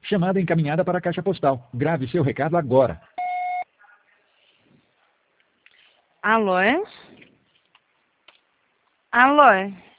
Chamada encaminhada para a caixa postal. Grave seu recado agora. Alô? Alô?